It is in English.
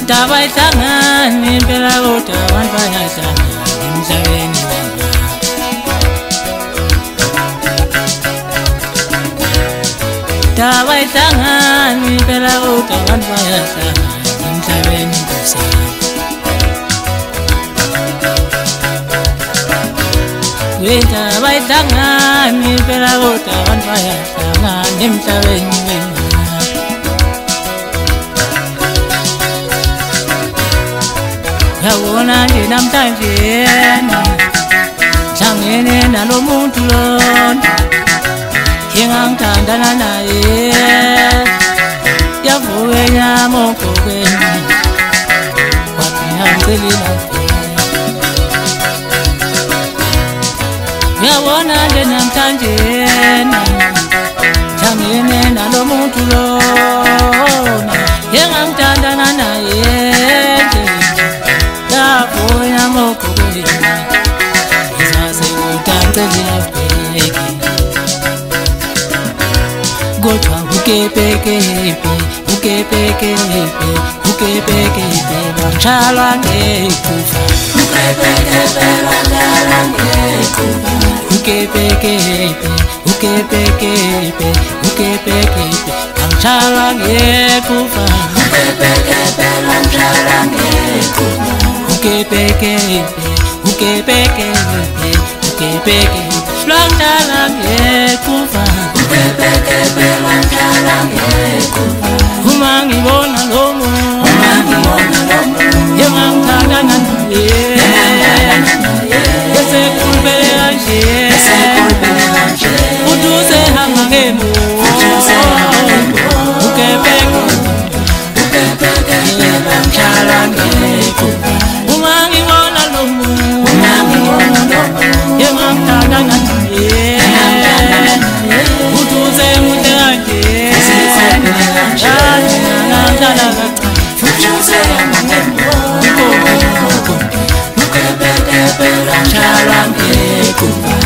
Tabahlangani impela kodwa abantu bayahlangana emhlabeni wami. Tabahlangani impela kodwa abantu bayahlangana emhlabeni wami. Tabahlangani impela kodwa abantu bayahlangana emhlabeni wami. Yabona nje namhlanje hlangene nalo muntu lona engangithandana naye yavuka enyama ogqokweni wathi ngicela. Yabona nje namhlanje hlangene nalo muntu lona engangithandana naye Godwa ukepekepe, ukepekepe, ukepekepe, bamshalwa ngekufa. Ukepekepe, bamshalwa ngekufa. Ukepekepe, ukepekepe, ukepekepe, bamshalwa ngekufa. Ukepekepe, bamshalwa ngekufa. Ukepekepe, ukepekepe, ukepekepe, bamshalwa ngekufa. Ukepekepe, bamshalwa ngekufa. Uma ngibona lo muntu, engangithandana naye, esekhulupele kanje, uthi usehamba ngemuva. Ukepekepe, bamshalwa ngekufa. Uma ngibona lo muntu, engangithandana naye, uthi usemuhle kanje, Ukepekepe, bamshalwa ngekufa.